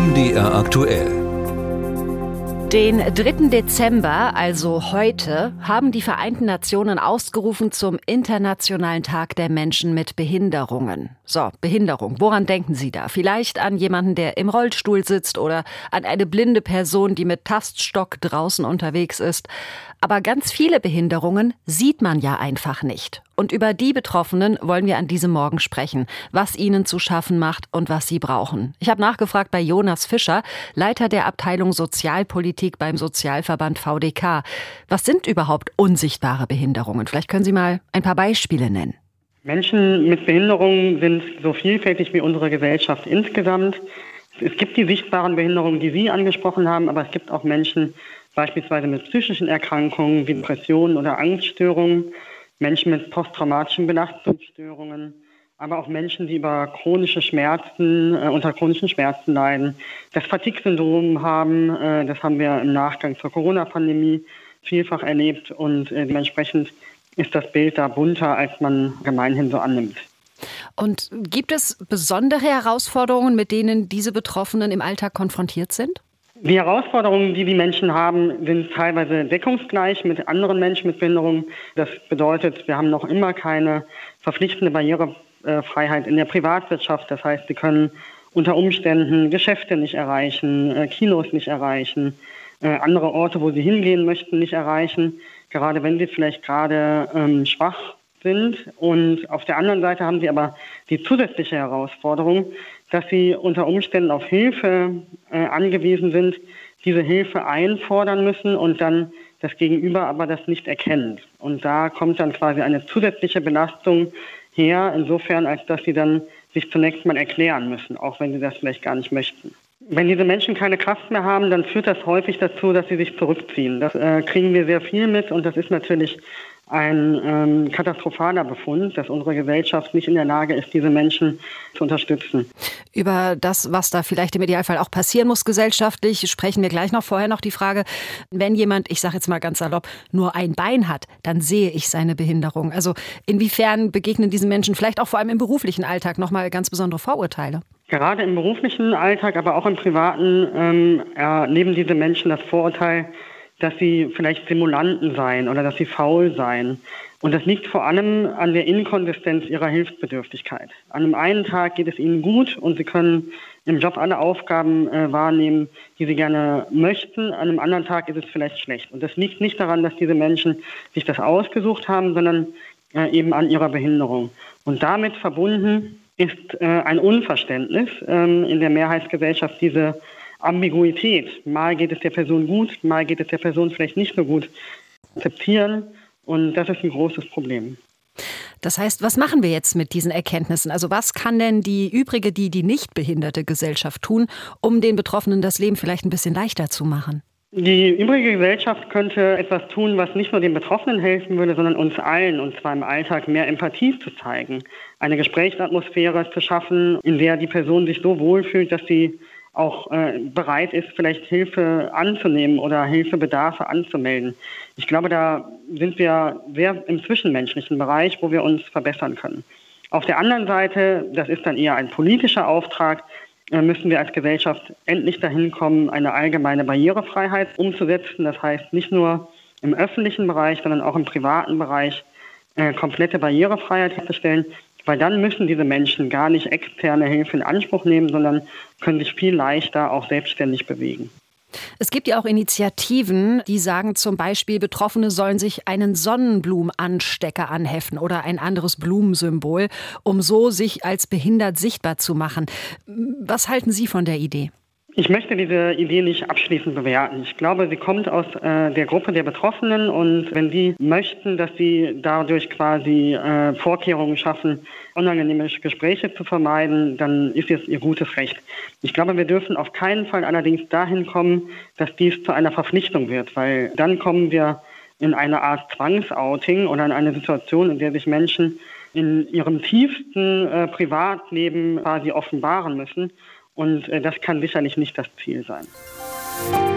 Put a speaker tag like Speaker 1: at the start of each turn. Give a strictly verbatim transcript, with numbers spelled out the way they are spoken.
Speaker 1: M D R aktuell.
Speaker 2: Den dritten Dezember, also heute, haben die Vereinten Nationen ausgerufen zum Internationalen Tag der Menschen mit Behinderungen. So, Behinderung, woran denken Sie da? Vielleicht an jemanden, der im Rollstuhl sitzt oder an eine blinde Person, die mit Taststock draußen unterwegs ist. Aber ganz viele Behinderungen sieht man ja einfach nicht. Und über die Betroffenen wollen wir an diesem Morgen sprechen, was ihnen zu schaffen macht und was sie brauchen. Ich habe nachgefragt bei Jonas Fischer, Leiter der Abteilung Sozialpolitik beim Sozialverband V D K. Was sind überhaupt unsichtbare Behinderungen? Vielleicht können Sie mal ein paar Beispiele nennen.
Speaker 3: Menschen mit Behinderungen sind so vielfältig wie unsere Gesellschaft insgesamt. Es gibt die sichtbaren Behinderungen, die Sie angesprochen haben, aber es gibt auch Menschen, beispielsweise mit psychischen Erkrankungen wie Depressionen oder Angststörungen, Menschen mit posttraumatischen Belastungsstörungen, aber auch Menschen, die über chronische Schmerzen, äh, unter chronischen Schmerzen leiden, das Fatigue-Syndrom haben. Äh, das haben wir im Nachgang zur Corona-Pandemie vielfach erlebt und äh, dementsprechend ist das Bild da bunter, als man gemeinhin so annimmt.
Speaker 2: Und gibt es besondere Herausforderungen, mit denen diese Betroffenen im Alltag konfrontiert sind?
Speaker 3: Die Herausforderungen, die die Menschen haben, sind teilweise deckungsgleich mit anderen Menschen mit Behinderungen. Das bedeutet, wir haben noch immer keine verpflichtende Barrierefreiheit in der Privatwirtschaft. Das heißt, sie können unter Umständen Geschäfte nicht erreichen, Kinos nicht erreichen, andere Orte, wo sie hingehen möchten, nicht erreichen, gerade wenn sie vielleicht gerade ähm, schwach sind. Und auf der anderen Seite haben sie aber die zusätzliche Herausforderung, dass sie unter Umständen auf Hilfe äh, angewiesen sind, diese Hilfe einfordern müssen und dann das Gegenüber aber das nicht erkennt. Und da kommt dann quasi eine zusätzliche Belastung her, insofern, als dass sie dann sich zunächst mal erklären müssen, auch wenn sie das vielleicht gar nicht möchten. Wenn diese Menschen keine Kraft mehr haben, dann führt das häufig dazu, dass sie sich zurückziehen. Das äh, kriegen wir sehr viel mit und das ist natürlich ein ähm, katastrophaler Befund, dass unsere Gesellschaft nicht in der Lage ist, diese Menschen zu unterstützen.
Speaker 2: Über das, was da vielleicht im Idealfall auch passieren muss gesellschaftlich, sprechen wir gleich noch. Vorher noch die Frage, wenn jemand, ich sage jetzt mal ganz salopp, nur ein Bein hat, dann sehe ich seine Behinderung. Also inwiefern begegnen diesen Menschen vielleicht auch vor allem im beruflichen Alltag nochmal ganz besondere Vorurteile?
Speaker 3: Gerade im beruflichen Alltag, aber auch im privaten ähm, erleben diese Menschen das Vorurteil, dass sie vielleicht Simulanten seien oder dass sie faul seien. Und das liegt vor allem an der Inkonsistenz ihrer Hilfsbedürftigkeit. An einem einen Tag geht es ihnen gut und sie können im Job alle Aufgaben äh, wahrnehmen, die sie gerne möchten. An einem anderen Tag ist es vielleicht schlecht. Und das liegt nicht daran, dass diese Menschen sich das ausgesucht haben, sondern äh, eben an ihrer Behinderung. Und damit verbunden ist äh, ein Unverständnis ähm, in der Mehrheitsgesellschaft, diese Ambiguität. Mal geht es der Person gut, mal geht es der Person vielleicht nicht so gut. Akzeptieren und das ist ein großes Problem.
Speaker 2: Das heißt, was machen wir jetzt mit diesen Erkenntnissen? Also was kann denn die übrige, die, die nicht behinderte Gesellschaft tun, um den Betroffenen das Leben vielleicht ein bisschen leichter zu machen?
Speaker 3: Die übrige Gesellschaft könnte etwas tun, was nicht nur den Betroffenen helfen würde, sondern uns allen, und zwar im Alltag, mehr Empathie zu zeigen. Eine Gesprächsatmosphäre zu schaffen, in der die Person sich so wohlfühlt, dass sie auch äh, bereit ist, vielleicht Hilfe anzunehmen oder Hilfebedarfe anzumelden. Ich glaube, da sind wir sehr im zwischenmenschlichen Bereich, wo wir uns verbessern können. Auf der anderen Seite, das ist dann eher ein politischer Auftrag, äh, müssen wir als Gesellschaft endlich dahin kommen, eine allgemeine Barrierefreiheit umzusetzen. Das heißt, nicht nur im öffentlichen Bereich, sondern auch im privaten Bereich äh, komplette Barrierefreiheit herzustellen. Weil dann müssen diese Menschen gar nicht externe Hilfe in Anspruch nehmen, sondern können sich viel leichter auch selbstständig bewegen.
Speaker 2: Es gibt ja auch Initiativen, die sagen zum Beispiel, Betroffene sollen sich einen Sonnenblumenanstecker anheften oder ein anderes Blumensymbol, um so sich als behindert sichtbar zu machen. Was halten Sie von der Idee?
Speaker 3: Ich möchte diese Idee nicht abschließend bewerten. Ich glaube, sie kommt aus äh, der Gruppe der Betroffenen und wenn sie möchten, dass sie dadurch quasi äh, Vorkehrungen schaffen, unangenehme Gespräche zu vermeiden, dann ist es ihr gutes Recht. Ich glaube, wir dürfen auf keinen Fall allerdings dahin kommen, dass dies zu einer Verpflichtung wird, weil dann kommen wir in eine Art Zwangsouting oder in eine Situation, in der sich Menschen in ihrem tiefsten äh, Privatleben quasi offenbaren müssen. Und äh, das kann sicherlich nicht das Ziel sein.